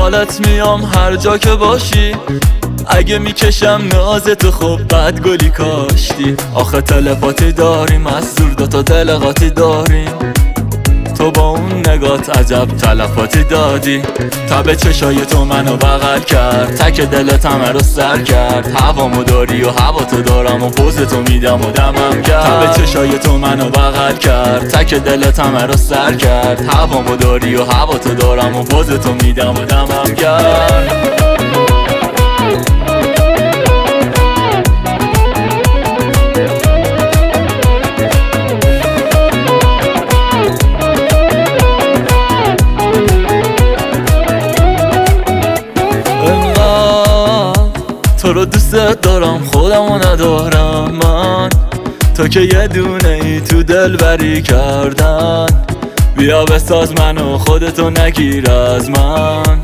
دنبالت میام هر جا که باشی. اگه میکشم نازتو خب بد گلی کاشتی. آخه تلپاتی داریم از دور دوتا دل قاطی داریم. تو با اون نگات عجب تلفاتی دادی. تب چشای تو منو بغل کرد، تک دلت همه رو سر کرد. هوامو داری و هوا تو دارم و پوزتو میدم و دمم کرد. تب چشای تو منو بغل کرد، تک دلت همه رو سر کرد. هوامو داری و هوا تو دارم و پوزتو میدم و دمم کرد. تو رو دوست دارم خودمو ندارم من. تو که یه دونه ای تو دل بری کردن. بیا بساز منو خودتو نگیر از من.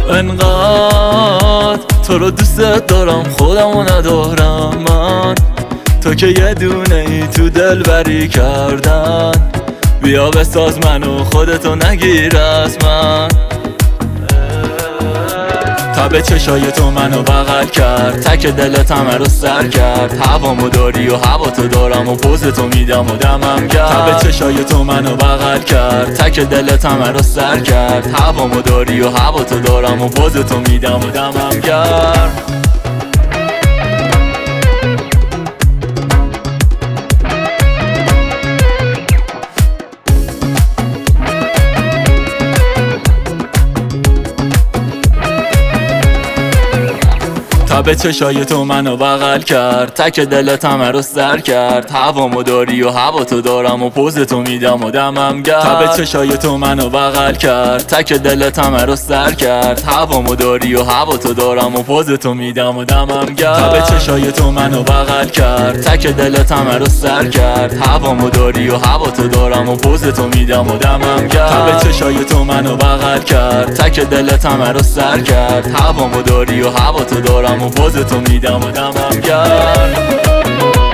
انقدر تو رو دوست دارم خودمو ندارم من. تو که یه دونه ای تو دل بری کردن. بیا بساز منو خودتو نگیر از من. تب چشای تو منو بغل کرد، تک دلت همه رو سر کرد. هوامو داری و هوا تو دارم و پوزتو میدم و دمم کرد. تب چشای تو منو بغل کرد، تک دلت همه رو سر کرد. هوامو داری و هوا تو دارم و پوزتو میدم و دمم کرد. تب چشای تو منو بغل کرد، تک دلت همه رو سر کرد. هوامو داری و هوا تو دارم و پوزتو میدم و دمم کرد. تب چشای تو منو بغل کرد، تک دلت همه رو سر کرد. هوامو داری و هوا تو دارم و پوزتو میدم و دمم کرد. تب چشای تو منو بغل کرد، تک دلت همه رو سر کرد. هوامو داری و هوا تو دارم و پوزتو میدم و دمم کرد. تب چشای تو منو بغل کرد، تک دلت همه رو سر کرد. هوامو داری و هوا تو دارم و پوزتو میدم و دمم کرد.